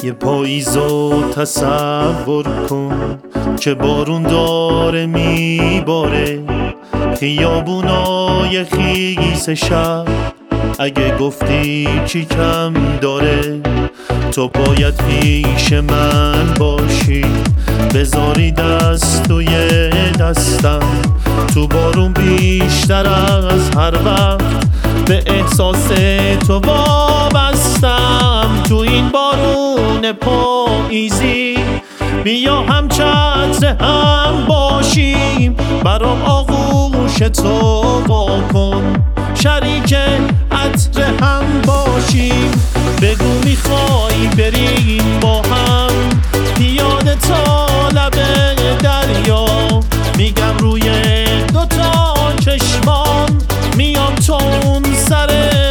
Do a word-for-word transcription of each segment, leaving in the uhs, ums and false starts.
یه پاییزو تصور کن که بارون داره میباره، خیابونای خیس شب اگه گفتی چی کم داره. تو باید پیش من باشی، بذاری دست توی دستم، تو بارون بیشتر از هر وقت به احساس تو وابستم. تو این بارون پاییزی بیا هم چتر هم باشیم، برام آغوش تو وا کن، شریک عطر هم باشیم. بگو میخوای بریم با هم پیاده تا لب دریا، میگم روی دوتا چشمان میام تا اون سر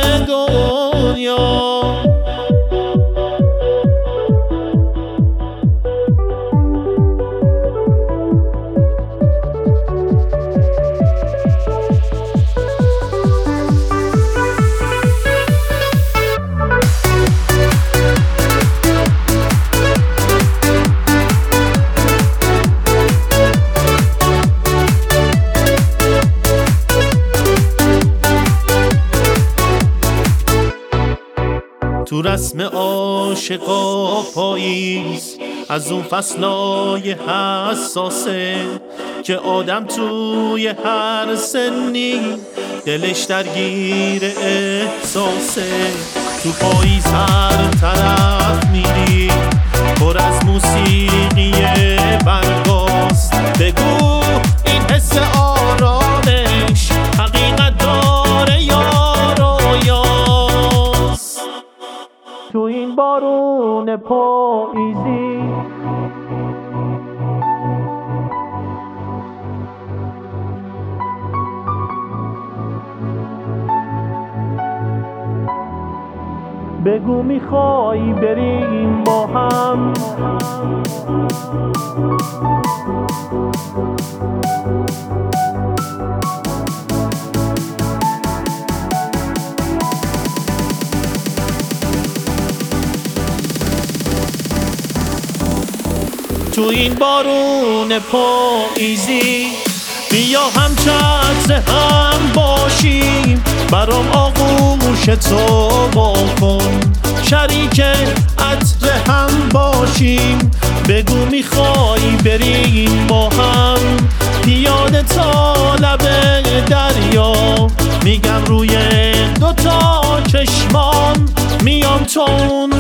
دنیا. تو رسم عاشقا پاییز از اون فصلای حساسه که آدم توی هر سنی دلش درگیر احساسه. تو پاییز هر طرف میری پر از موسیقی برگاست، بگو این حس آرامش حقیقت داره یا رویاست. تو این بارون پاییزی بگو میخوای بریم با هم تو این بارون پاییزی بیا هم چتر هم باشیم، برام آغوش تو وا کن، شریک عطر هم باشیم. بگو میخوای بریم با هم پیاده تا لب دریا، میگم روی دوتا چشمان میام تا اون